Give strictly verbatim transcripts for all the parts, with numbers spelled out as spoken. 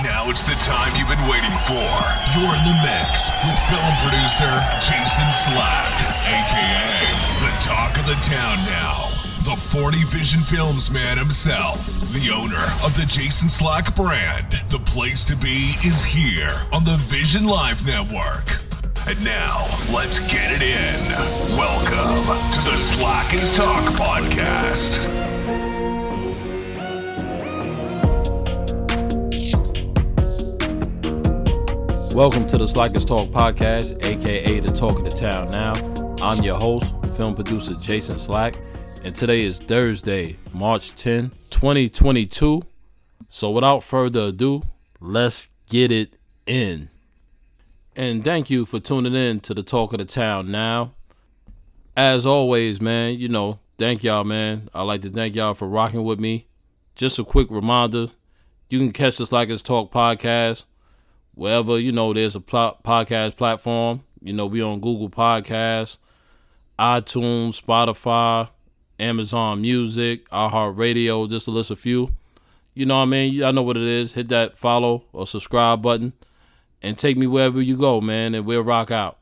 Now it's the time you've been waiting for. You're in the mix with film producer Jason Slack, a k a the talk of the town now. The forty Vision Films man himself, the owner of the Jason Slack brand. The place to be is here on the Vision Live Network. And now, let's get it in. Welcome to the Slack is Talk podcast. Welcome to the Slack is Talk podcast, a k a the talk of the town now. I'm your host, film producer Jason Slack, and today is Thursday, March tenth, twenty twenty-two. So without further ado, let's get it in. And thank you for tuning in to the talk of the town now. As always, man, you know, thank y'all, man. I'd like to thank y'all for rocking with me. Just a quick reminder, you can catch the Slack is Talk podcast wherever, you know, there's a pl- podcast platform. You know, we on Google Podcasts, iTunes, Spotify, Amazon Music, iHeartRadio, just to list a few. You know what I mean? Y'all know what it is. Hit that follow or subscribe button and take me wherever you go, man, and we'll rock out.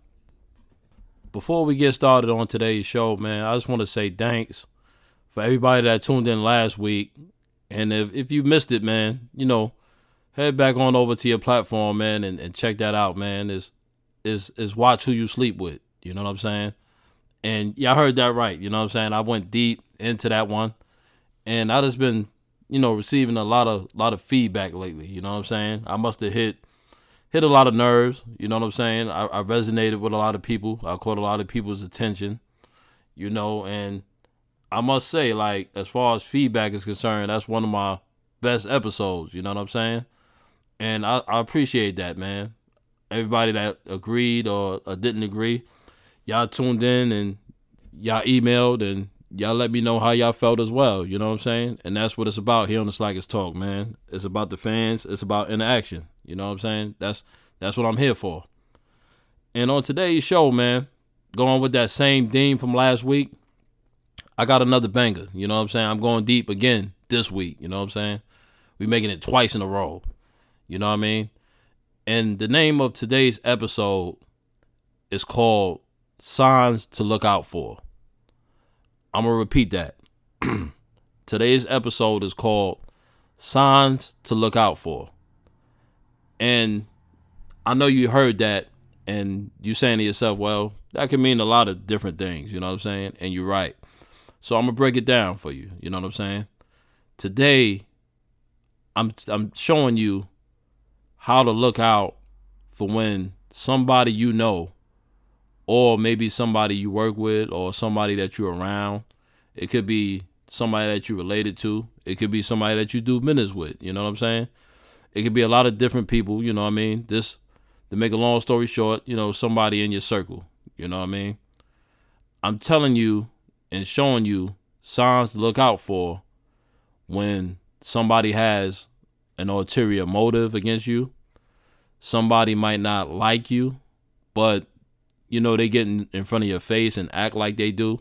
Before we get started on today's show, man, I just want to say thanks for everybody that tuned in last week. And if, if you missed it, man, you know, head back on over to your platform, man, and, and check that out, man. Is is is watch who you sleep with. You know what I'm saying? And yeah, I heard that right. You know what I'm saying? I went deep into that one, and I just been, you know, receiving a lot of lot of feedback lately. You know what I'm saying? I must have hit hit a lot of nerves. You know what I'm saying? I, I resonated with a lot of people. I caught a lot of people's attention. You know, and I must say, like, as far as feedback is concerned, that's one of my best episodes. You know what I'm saying? And I, I appreciate that, man. Everybody that agreed or, or didn't agree, y'all tuned in and y'all emailed and y'all let me know how y'all felt as well. You know what I'm saying? And that's what it's about here on the Slack is Talk, man. It's about the fans. It's about interaction. You know what I'm saying? That's that's what I'm here for. And on today's show, man, going with that same theme from last week, I got another banger. You know what I'm saying? I'm going deep again this week. You know what I'm saying? We making it twice in a row. You know what I mean? And the name of today's episode is called Signs to Look Out For. I'm going to repeat that. Today's episode is called Signs to Look Out For. And I know you heard that and you saying to yourself, well, that can mean a lot of different things. You know what I'm saying? And you're right. So I'm going to break it down for you. You know what I'm saying? Today, I'm I'm showing you how to look out for when somebody you know, or maybe somebody you work with, or somebody that you're around. It could be somebody that you're related to. It could be somebody that you do business with. You know what I'm saying? It could be a lot of different people. You know what I mean? This, to make a long story short, you know, somebody in your circle. You know what I mean? I'm telling you and showing you signs to look out for when somebody has an ulterior motive against you. Somebody might not like you, but, you know, they get in, in front of your face and act like they do.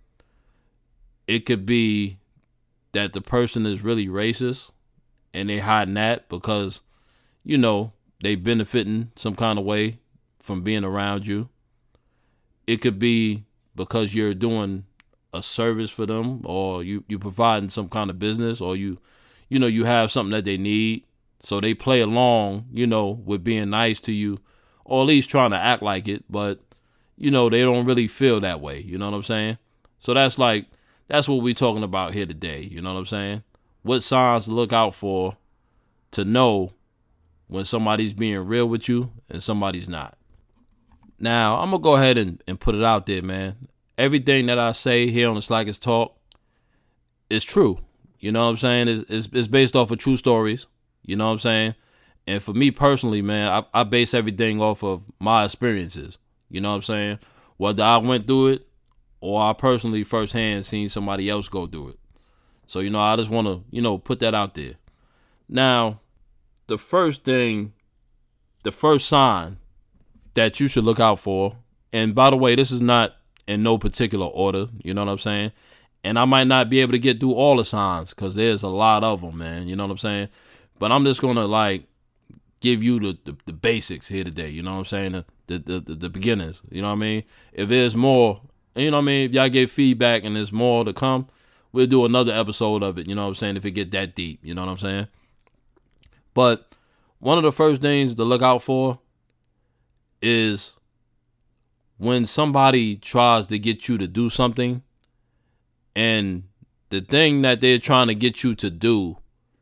It could be that the person is really racist and they hiding that because, you know, they benefiting some kind of way from being around you. It could be because you're doing a service for them, or you, you providing some kind of business, or you, you know, you have something that they need. So they play along, you know, with being nice to you, or at least trying to act like it. But, you know, they don't really feel that way. You know what I'm saying? So that's like, that's what we're talking about here today. You know what I'm saying? What signs to look out for to know when somebody's being real with you and somebody's not. Now, I'm going to go ahead and, and put it out there, man. Everything that I say here on the Slack is Talk is true. You know what I'm saying? It's, it's, it's based off of true stories. You know what I'm saying? And for me personally, man, I, I base everything off of my experiences. You know what I'm saying? Whether I went through it or I personally firsthand seen somebody else go through it. So, you know, I just want to, you know, put that out there. Now, the first thing, the first sign that you should look out for, and by the way, this is not in no particular order, you know what I'm saying? And I might not be able to get through all the signs because there's a lot of them, man, you know what I'm saying? But I'm just going to, like, give you the, the, the basics here today. You know what I'm saying? The, the, the, the beginners. You know what I mean? If there's more, you know what I mean? If y'all get feedback and there's more to come, we'll do another episode of it. You know what I'm saying? If it get that deep, you know what I'm saying? But one of the first things to look out for is when somebody tries to get you to do something, and the thing that they're trying to get you to do,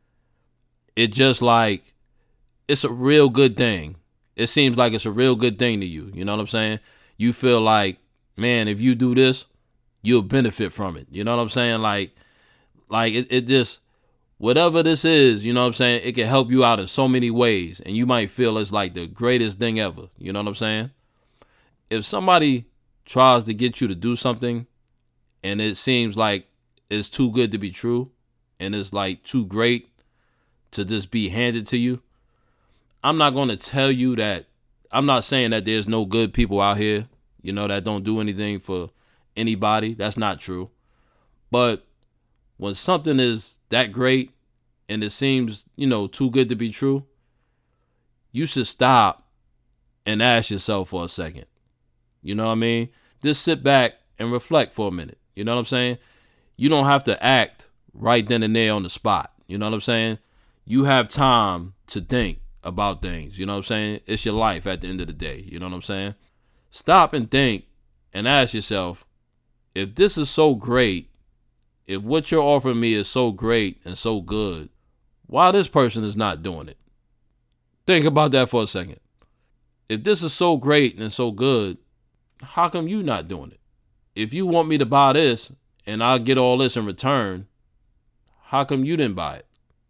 it just like, it's a real good thing. It seems like it's a real good thing to you. You know what I'm saying? You feel like, man, if you do this, you'll benefit from it. You know what I'm saying? Like, like it, it just, whatever this is, you know what I'm saying? It can help you out in so many ways. And you might feel it's like the greatest thing ever. You know what I'm saying? If somebody tries to get you to do something and it seems like it's too good to be true and it's like too great to just be handed to you, I'm not going to tell you that. I'm not saying that there's no good people out here, you know, that don't do anything for anybody. That's not true. But when something is that great and it seems, you know, too good to be true, you should stop and ask yourself for a second. You know what I mean? Just sit back and reflect for a minute. You know what I'm saying? You don't have to act right then and there on the spot. You know what I'm saying? You have time to think about things. You know what I'm saying? It's your life at the end of the day. You know what I'm saying? Stop and think and ask yourself, if this is so great, if what you're offering me is so great and so good, why this person is not doing it? Think about that for a second. If this is so great and so good, how come you not doing it? If you want me to buy this and I'll get all this in return, how come you didn't buy it?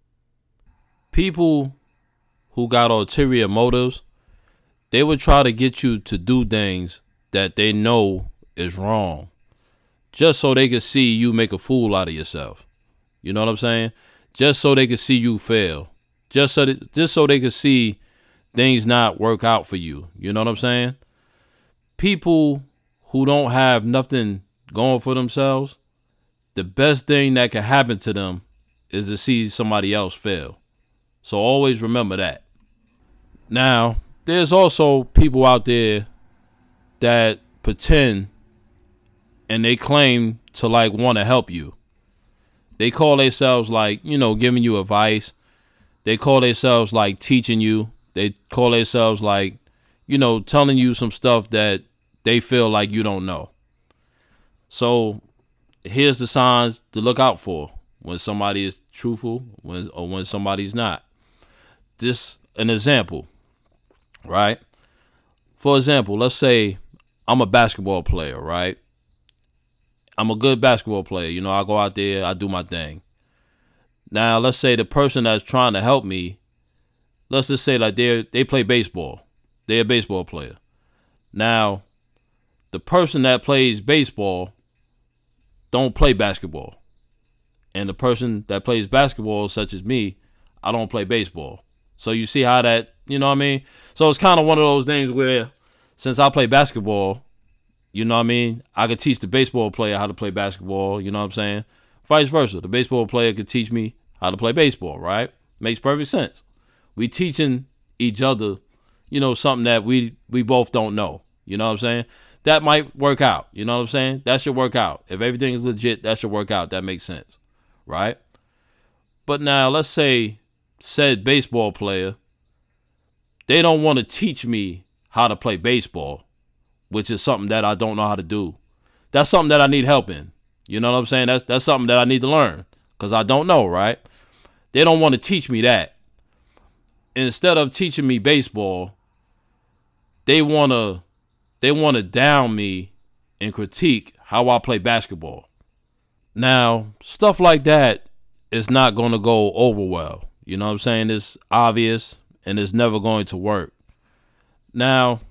People who got ulterior motives, they would try to get you to do things that they know is wrong, just so they could see you make a fool out of yourself. You know what I'm saying? Just so they could see you fail. Just so that, just so they could see things not work out for you. You know what I'm saying? People who don't have nothing going for themselves, the best thing that can happen to them is to see somebody else fail. So always remember that. Now, there's also people out there that pretend and they claim to like want to help you. They call themselves like, you know, giving you advice. They call themselves like teaching you. They call themselves like, you know, telling you some stuff that they feel like you don't know. So here's the signs to look out for when somebody is truthful when, or when somebody's not. This an example, right? For example, let's say I'm a basketball player, right? I'm a good basketball player. You know, I go out there, I do my thing. Now, let's say the person that's trying to help me, let's just say like they they play baseball. They're a baseball player. Now, the person that plays baseball don't play basketball. And the person that plays basketball, such as me, I don't play baseball. So you see how that, you know what I mean? So it's kind of one of those things where since I play basketball, you know what I mean? I could teach the baseball player how to play basketball, you know what I'm saying? Vice versa. The baseball player could teach me how to play baseball, right? Makes perfect sense. We teaching each other, you know, something that we, we both don't know. You know what I'm saying? That might work out. You know what I'm saying? That should work out. If everything is legit, that should work out. That makes sense, right? But now let's say said baseball player, they don't want to teach me how to play baseball, which is something that I don't know how to do. That's something that I need help in. You know what I'm saying? That's that's something that I need to learn because I don't know, right? They don't want to teach me that. Instead of teaching me baseball, they want to they want to down me and critique how I play basketball. Now, stuff like that is not going to go over well. You know what I'm saying? It's obvious and it's never going to work. Now,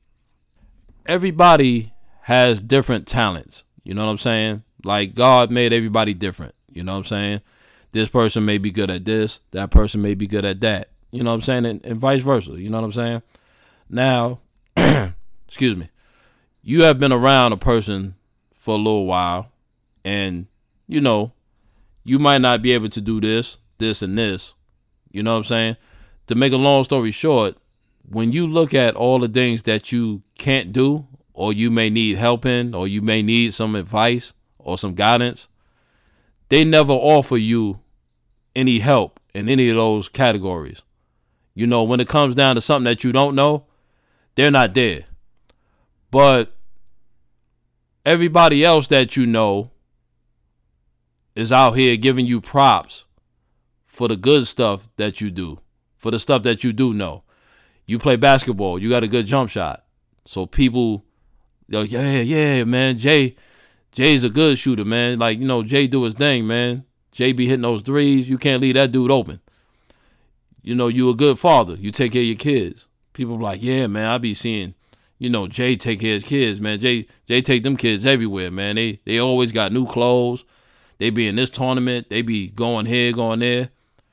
everybody has different talents. You know what I'm saying? Like God made everybody different. You know what I'm saying? This person may be good at this. That person may be good at that. You know what I'm saying? And, and vice versa. You know what I'm saying? Now, excuse me. You have been around a person for a little while and, you know, you might not be able to do this, this, and this. You know what I'm saying? to make a long story short, when you look at all the things that you can't do, or you may need help in, or you may need some advice or some guidance, they never offer you any help in any of those categories. You know, when it comes down to something that you don't know, they're not there. But everybody else that you know is out here giving you props for the good stuff that you do, for the stuff that you do know. You play basketball, you got a good jump shot. So people, they're like, yeah, yeah, man, Jay, Jay's a good shooter, man. Like, you know, Jay do his thing, man. Jay be hitting those threes. You can't leave that dude open. You know, you a good father. You take care of your kids. People be like, yeah, man, I be seeing, you know, Jay take care of his kids, man. Jay, Jay take them kids everywhere, man. They, they always got new clothes. They be in this tournament. They be going here, going there.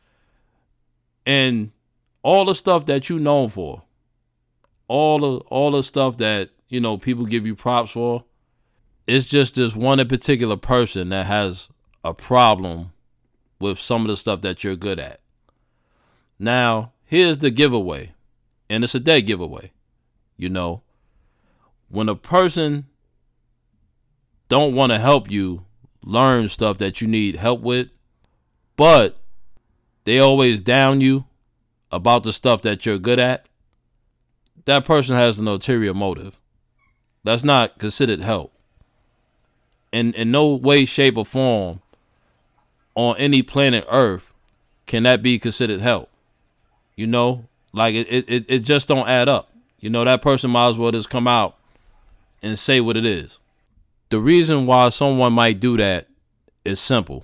And all the stuff that you known for, all the all the stuff that, you know, people give you props for, it's just this one in particular person that has a problem with some of the stuff that you're good at. Now, here's the giveaway, and it's a dead giveaway. You know, when a person don't want to help you learn stuff that you need help with, but they always down you about the stuff that you're good at, that person has an ulterior motive. That's not considered help. In, in no way, shape, or form on any planet Earth can that be considered help. You know, like it, it, it just don't add up. You know, that person might as well just come out and say what it is. The reason why someone might do that is simple.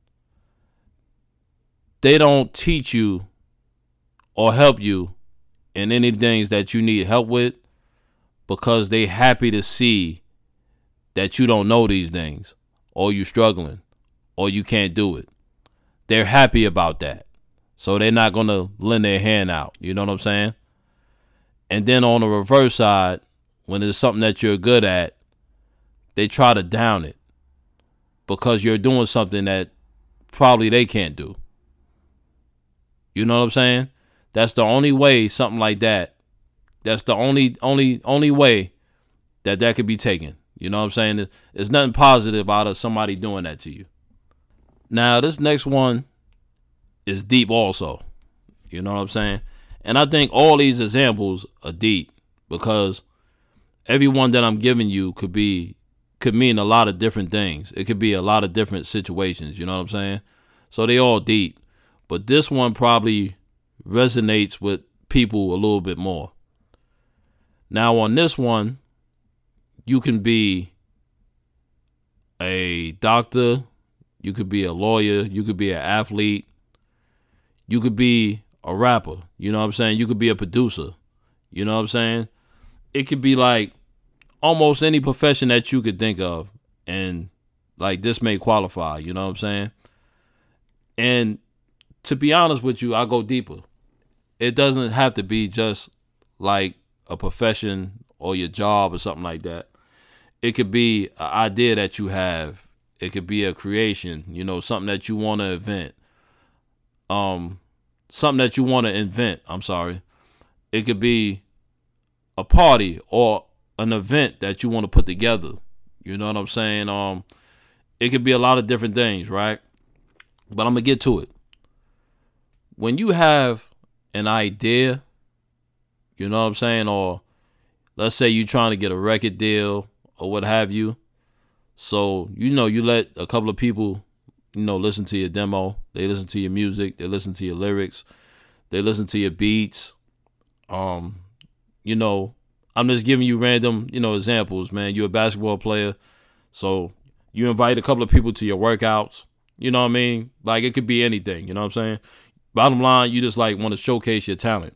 They don't teach you or help you in any things that you need help with because they happy to see that you don't know these things, or you struggling, or you can't do it. They're happy about that. So they're not going to lend their hand out. You know what I'm saying? And then on the reverse side, when it's something that you're good at, they try to down it because you're doing something that probably they can't do. You know what I'm saying? That's the only way something like that, that's the only only only way that that could be taken. You know what I'm saying? There's nothing positive out of somebody doing that to you. Now, this next one is deep also. You know what I'm saying? And I think all these examples are deep because every one that I'm giving you could be, could mean a lot of different things. It could be a lot of different situations. You know what I'm saying? So they all deep. But this one probably resonates with people a little bit more. Now on this one, you can be a doctor, you could be a lawyer, you could be an athlete, you could be a rapper, you know what I'm saying? You could be a producer, you know what I'm saying? It could be like almost any profession that you could think of, and like this may qualify, you know what I'm saying? And to be honest with you, I'll go deeper. It doesn't have to be just like a profession or your job or something like that. It could be an idea that you have. It could be a creation, you know, something that you want to invent. Um, something that you want to invent, I'm sorry. It could be a party or an event that you want to put together. You know what I'm saying? Um, it could be a lot of different things, right? But I'm going to get to it. When you have an idea, you know what I'm saying? Or let's say you're trying to get a record deal or what have you. So, you know, you let a couple of people, you know, listen to your demo. They listen to your music. They listen to your lyrics. They listen to your beats. Um, you know, I'm just giving you random, you know, examples, man. You're a basketball player. So you invite a couple of people to your workouts. You know what I mean? Like it could be anything, you know what I'm saying? Bottom line, you just like want to showcase your talent.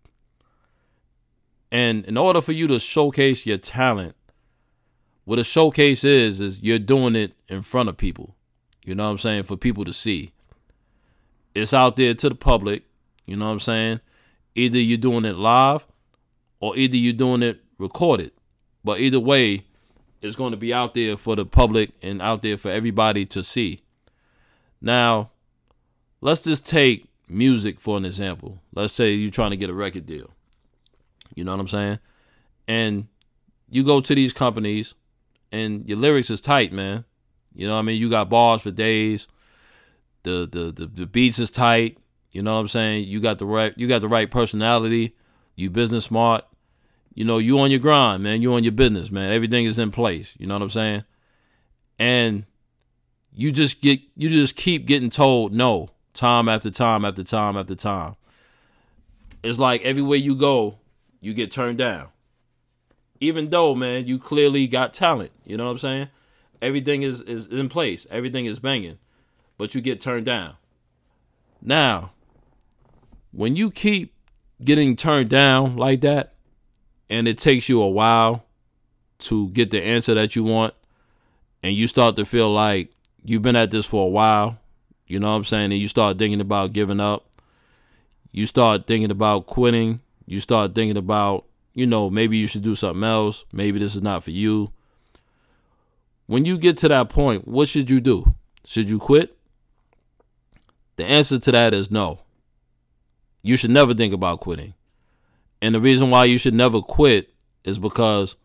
And in order for you to showcase your talent, what a showcase is, is you're doing it in front of people. You know what I'm saying? For people to see. It's out there to the public. You know what I'm saying? Either you're doing it live or either you're doing it recorded. But either way, it's going to be out there for the public and out there for everybody to see. Now, let's just take music for an example. Let's say you're trying to get a record deal. You know what I'm saying? And you go to these companies and your lyrics is tight, man. You know what I mean? You got bars for days. The the the, the beats is tight. You know what I'm saying? You got the right you got the right personality. You business smart. You know, you on your grind, man. You on your business, man. Everything is in place. You know what I'm saying? And you just get you just keep getting told no, time after time after time after time. It's like everywhere you go, you get turned down. Even though, man, you clearly got talent. You know what I'm saying? Everything is, is in place. Everything is banging. But you get turned down. Now, when you keep getting turned down like that, and it takes you a while to get the answer that you want, and you start to feel like you've been at this for a while, you know what I'm saying? And you start thinking about giving up. You start thinking about quitting. You start thinking about, you know, maybe you should do something else. Maybe this is not for you. When you get to that point, what should you do? Should you quit? The answer to that is no. You should never think about quitting. And the reason why you should never quit is because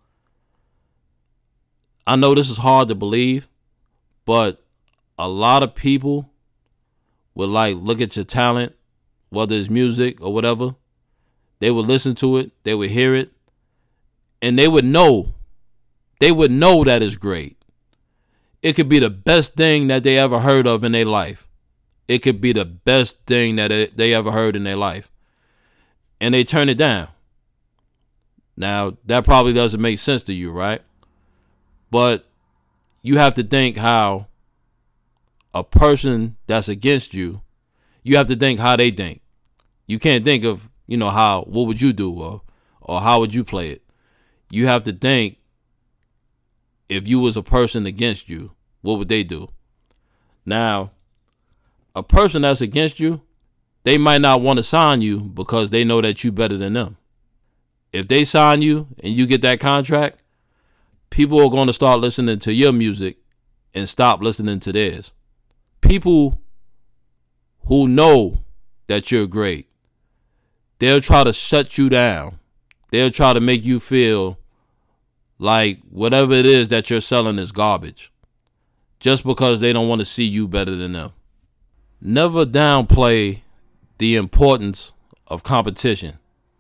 I know this is hard to believe, but a lot of people would like look at your talent, whether it's music or whatever. They would listen to it, they would hear it, and they would know, they would know that it's great. It could be the best thing that they ever heard of in their life. It could be the best thing that they ever heard in their life. And they turn it down. Now, that probably doesn't make sense to you, right? But you have to think how a person that's against you, you have to think how they think. You can't think of, you know, how, what would you do or, or how would you play it? You have to think, if you was a person against you, what would they do? Now, a person that's against you, they might not want to sign you because they know that you better than them. If they sign you and you get that contract, people are going to start listening to your music and stop listening to theirs. People who know that you're great, they'll try to shut you down. They'll try to make you feel like whatever it is that you're selling is garbage, just because they don't want to see you better than them. Never downplay the importance of competition.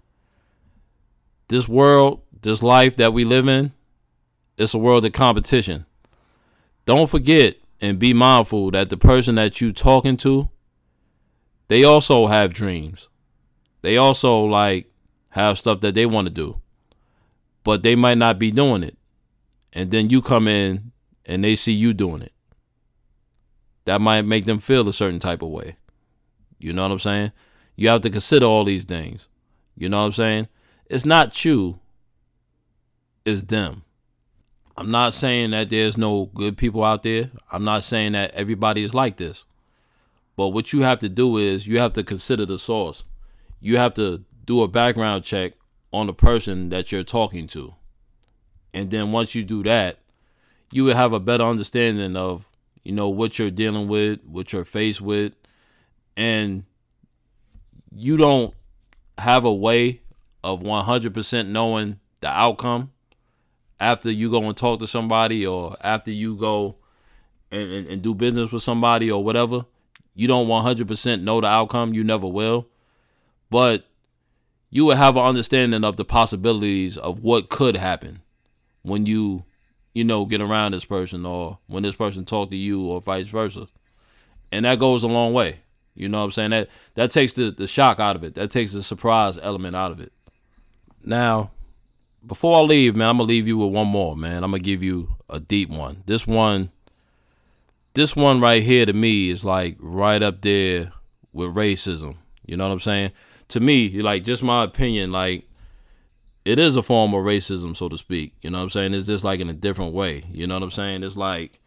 This world, this life that we live in, it's a world of competition. Don't forget and be mindful that the person that you talking to, they also have dreams. They also like have stuff that they want to do, but they might not be doing it. And then you come in and they see you doing it. That might make them feel a certain type of way. You know what I'm saying? You have to consider all these things. You know what I'm saying? It's not you, it's them. I'm not saying that there's no good people out there. I'm not saying that everybody is like this. But what you have to do is you have to consider the source. You have to do a background check on the person that you're talking to. And then once you do that, you will have a better understanding of, you know, what you're dealing with, what you're faced with. And you don't have a way of one hundred percent knowing the outcome after you go and talk to somebody, or after you go and, and, and do business with somebody or whatever. You don't one hundred percent know the outcome. You never will. But you will have an understanding of the possibilities of what could happen when you, you know, get around this person, or when this person talk to you, or vice versa. And that goes a long way. You know what I'm saying? That that takes the, the shock out of it. That takes the surprise element out of it. Now, before I leave, man, I'm going to leave you with one more, man. I'm going to give you a deep one. This one, this one right here to me is like right up there with racism. You know what I'm saying? To me, like, just my opinion, like, it is a form of racism, so to speak. You know what I'm saying? It's just like in a different way. You know what I'm saying? It's like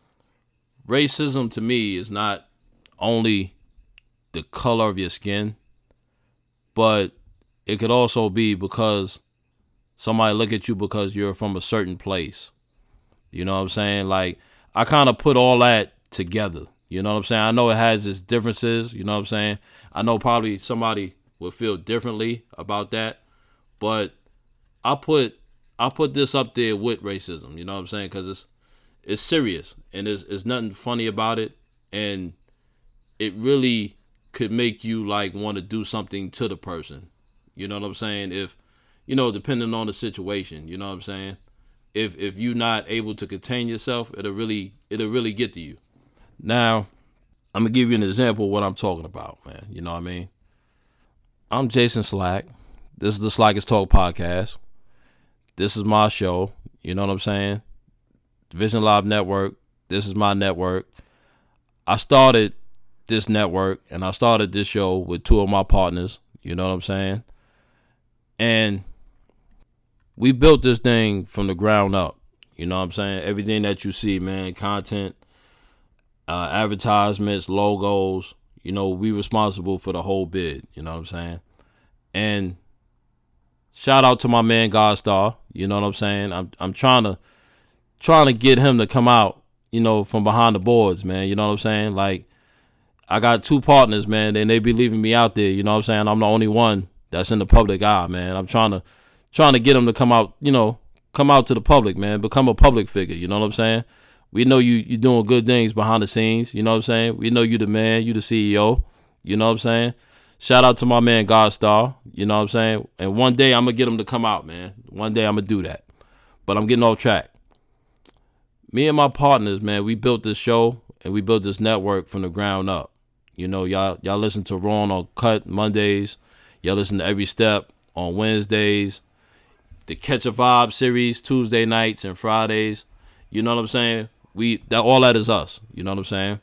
racism to me is not only the color of your skin, but it could also be because somebody look at you because you're from a certain place. You know what I'm saying? Like, I kind of put all that together. You know what I'm saying? I know it has its differences. You know what I'm saying? I know probably somebody would feel differently about that, but I put I put this up there with racism. You know what I'm saying? Because it's it's serious and there's, there's nothing funny about it, and it really could make you like want to do something to the person. You know what I'm saying? If, you know, depending on the situation, you know what I'm saying? If if you're not able to contain yourself, it'll really it'll really get to you. Now, I'm gonna give you an example of what I'm talking about, man. You know what I mean? I'm Jason Slack. This is the Slackers Talk podcast. This is my show. You know what I'm saying? Vision Live Network. This is my network. I started this network and I started this show with two of my partners. You know what I'm saying? And we built this thing from the ground up. You know what I'm saying? Everything that you see, man, content, uh, advertisements, logos, you know, we responsible for the whole bid. You know what I'm saying? And shout out to my man Godstar. You know what I'm saying? I'm I'm trying to trying to get him to come out, you know, from behind the boards, man. You know what I'm saying? Like, I got two partners, man, and they be leaving me out there. You know what I'm saying? I'm the only one that's in the public eye, man. I'm trying to trying to get them to come out, you know, come out to the public, man. Become a public figure. You know what I'm saying? We know you you doing good things behind the scenes. You know what I'm saying? We know you the man, you the C E O. You know what I'm saying? Shout out to my man Godstar. You know what I'm saying? And one day I'm gonna get him to come out, man. One day I'm gonna do that. But I'm getting off track. Me and my partners, man, we built this show and we built this network from the ground up. You know, y'all y'all listen to Raw on Cut Mondays. Y'all listen to Every Step on Wednesdays. The Catch a Vibe series Tuesday nights and Fridays. You know what I'm saying? We that all that is us. You know what I'm saying?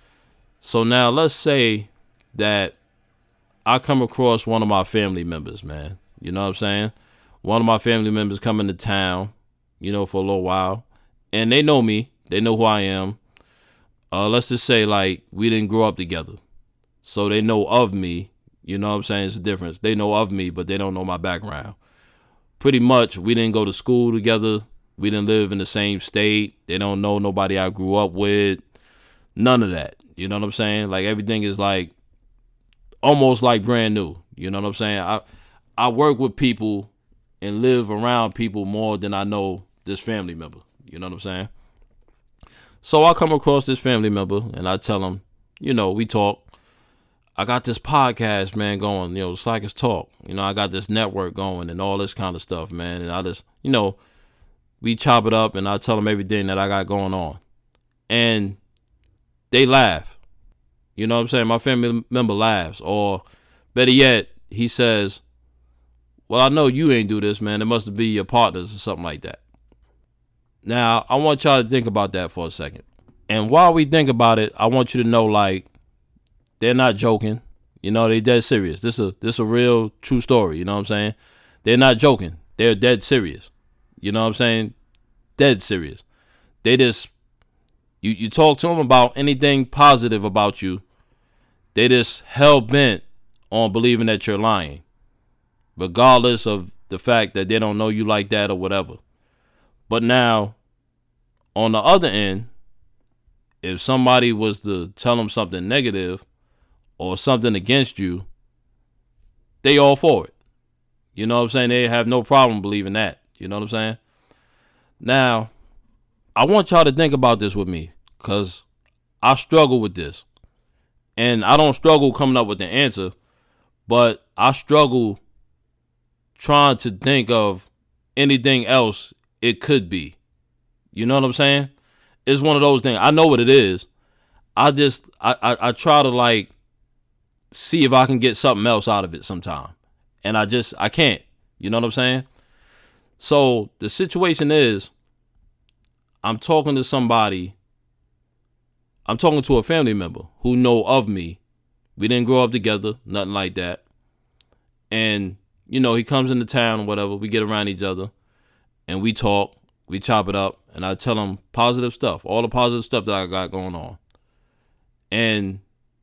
So now let's say that I come across one of my family members, man. You know what I'm saying? One of my family members come into town, you know, for a little while. And they know me. They know who I am. Uh, let's just say, like, we didn't grow up together. So they know of me. You know what I'm saying? It's a difference. They know of me, but they don't know my background. Pretty much, we didn't go to school together. We didn't live in the same state. They don't know nobody I grew up with. None of that. You know what I'm saying? Like, everything is, like, almost like brand new. You know what I'm saying? I I work with people and live around people more than I know this family member. You know what I'm saying? So I come across this family member and I tell him, you know, we talk. I got this podcast, man, going, you know, Slackers Talk. You know, I got this network going and all this kind of stuff, man. And I just, you know, we chop it up and I tell them everything that I got going on. And they laugh. You know what I'm saying? My family member laughs. Or better yet, he says, well, I know you ain't do this, man. It must be your partners or something like that. Now, I want y'all to think about that for a second. And while we think about it, I want you to know, like, they're not joking. You know, they dead serious. This is a, this a real true story. You know what I'm saying? They're not joking. They're dead serious. You know what I'm saying? Dead serious. They just, you, you talk to them about anything positive about you, they just hell-bent on believing that you're lying, regardless of the fact that they don't know you like that or whatever. But now, on the other end, if somebody was to tell them something negative or something against you, they all for it. You know what I'm saying? They have no problem believing that. You know what I'm saying? Now, I want y'all to think about this with me, because I struggle with this. And I don't struggle coming up with the answer, but I struggle trying to think of anything else it could be. You know what I'm saying? It's one of those things. I know what it is. I just, I, I, I try to like see if I can get something else out of it sometime. And I just, I can't. You know what I'm saying? So the situation is, I'm talking to somebody, I'm talking to a family member who know of me. We didn't grow up together, nothing like that. And, you know, he comes into town or whatever. We get around each other and we talk, we chop it up, and I tell him positive stuff, all the positive stuff that I got going on. And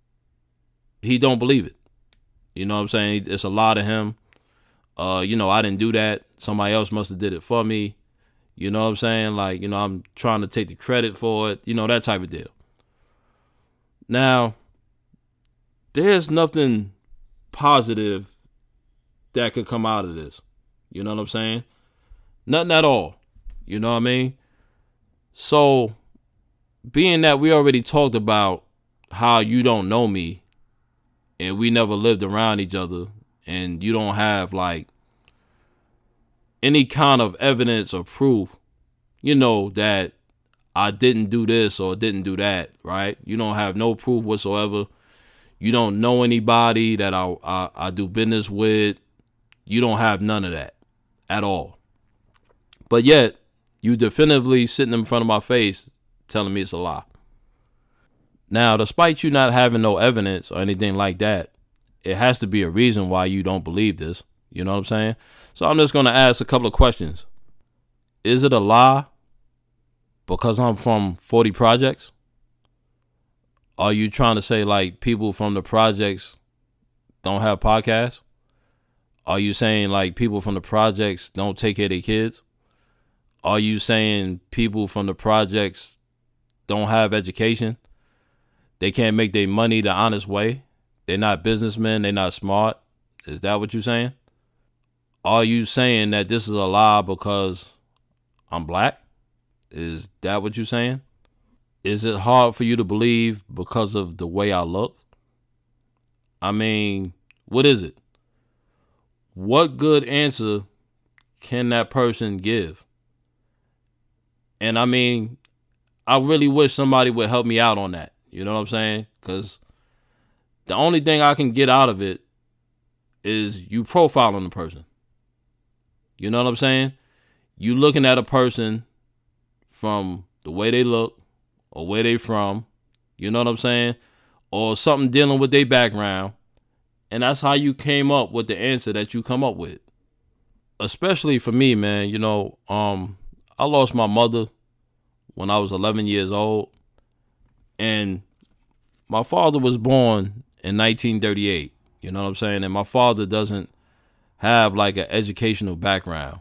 he don't believe it. You know what I'm saying? It's a lot of him. Uh, you know, I didn't do that. Somebody else must have did it for me. You know what I'm saying? Like, you know, I'm trying to take the credit for it. You know, that type of deal. Now, there's nothing positive that could come out of this. You know what I'm saying? Nothing at all. You know what I mean? So, being that we already talked about how you don't know me and we never lived around each other and you don't have like any kind of evidence or proof, you know, that I didn't do this or didn't do that, right? You don't have no proof whatsoever. You don't know anybody that I, I, I do business with. You don't have none of that at all. But yet, you definitively sitting in front of my face telling me it's a lie. Now, despite you not having no evidence or anything like that, it has to be a reason why you don't believe this. You know what I'm saying? So I'm just going to ask a couple of questions. Is it a lie because I'm from forty projects? Are you trying to say like people from the projects don't have podcasts? Are you saying like people from the projects don't take care of their kids? Are you saying people from the projects don't have education? They can't make their money the honest way? They're not businessmen. They're not smart. Is that what you're saying? Are you saying that this is a lie because I'm black? Is that what you're saying? Is it hard for you to believe because of the way I look? I mean, what is it? What good answer can that person give? And I mean, I really wish somebody would help me out on that. You know what I'm saying? Because the only thing I can get out of it is you profiling the person. You know what I'm saying? You looking at a person from the way they look or where they from. You know what I'm saying? Or something dealing with their background. And that's how you came up with the answer that you come up with. Especially for me, man, you know, um, I lost my mother when I was eleven years old. And my father was born in nineteen thirty-eight. You know what I'm saying? And my father doesn't have like an educational background.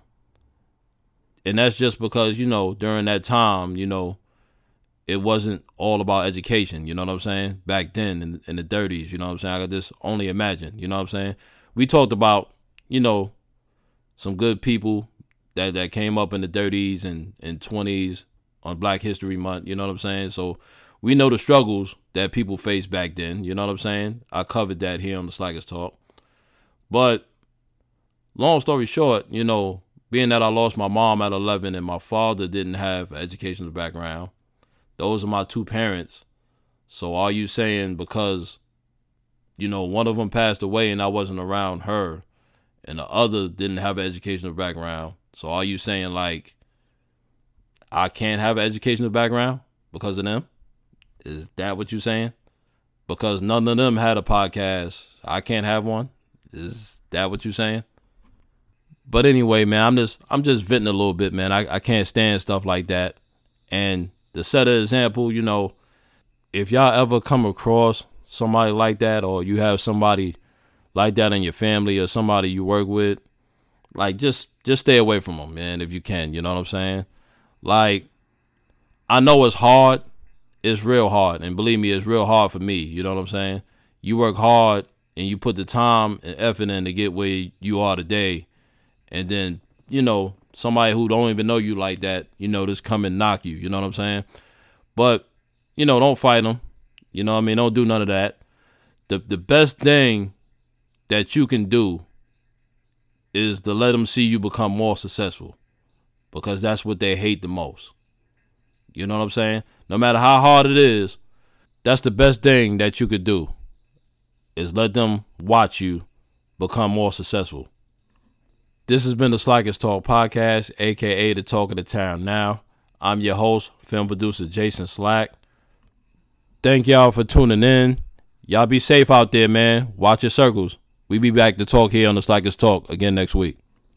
And that's just because, you know, during that time, you know, it wasn't all about education. You know what I'm saying? Back then in, in the thirties, you know what I'm saying? I could just only imagine, you know what I'm saying? We talked about, you know, some good people that, that came up in the thirties and, and twenties on Black History Month. You know what I'm saying? So we know the struggles that people faced back then. You know what I'm saying? I covered that here on the Slackers Talk. But long story short, you know, being that I lost my mom at eleven and my father didn't have an educational background, those are my two parents. So are you saying because, you know, one of them passed away and I wasn't around her and the other didn't have an educational background, so are you saying like I can't have an educational background because of them? Is that what you're saying? Because none of them had a podcast, I can't have one? Is that what you're saying? But anyway, man, I'm just I'm just venting a little bit, man. I, I can't stand stuff like that. And to set an example, you know, if y'all ever come across somebody like that, or you have somebody like that in your family or somebody you work with, like just just stay away from them, man, if you can. You know what I'm saying? Like, I know it's hard. It's real hard. And believe me, it's real hard for me. You know what I'm saying? You work hard and you put the time and effort in to get where you are today. And then, you know, somebody who don't even know you like that, you know, just come and knock you. You know what I'm saying? But, you know, don't fight them. You know what I mean? Don't do none of that. The the best thing that you can do is to let them see you become more successful, because that's what they hate the most. You know what I'm saying? No matter how hard it is, that's the best thing that you could do, is let them watch you become more successful. This has been the Slackers Talk Podcast, a k a the Talk of the Town Now. I'm your host, film producer Jason Slack. Thank y'all for tuning in. Y'all be safe out there, man. Watch your circles. We be back to talk here on the Slackers Talk again next week.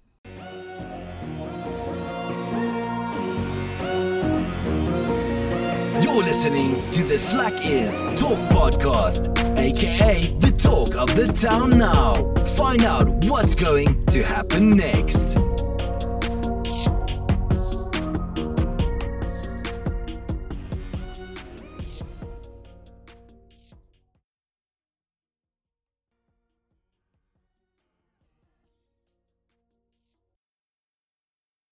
You're listening to the Slack Is Talk Podcast, aka the Talk of the Town Now. Find out what's going to happen next.